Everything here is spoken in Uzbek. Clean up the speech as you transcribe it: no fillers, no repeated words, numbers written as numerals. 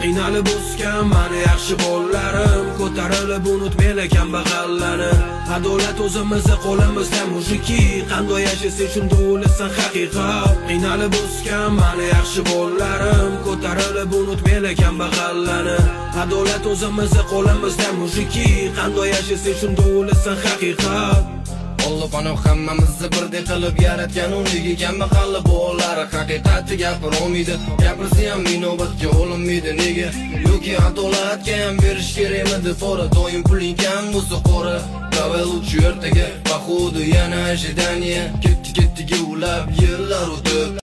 Qiynalib o'sgan mani yaxshi bo'llarim, ko'tarilib unutmaylik kambag'allarni. Adolat o'zimizni qo'limizda mujiki, qanday yashasa shunda o'lasan haqiqat. Qiynalib o'sgan mani yaxshi bo'llarim, ko'tarilib unutmaylik kambag'allarni. Adolat o'zimizni qo'limizda mujiki, qanday yashasa shunda o'lasan haqiqat. Alloh panam hammamizni birdek qilib yaratgan, uniki kambag'al bo'lar haqiqatni gapirolmaydi. Gapirsa ham inobatga olinmaydi nega? Yoki adolatga ham berish kerakmidi? Pora doim puling kam bo'lsa qora. Davel uchi ertaga, походу yana ожидание. Ketdi-ketdiga ulab yillar o'tib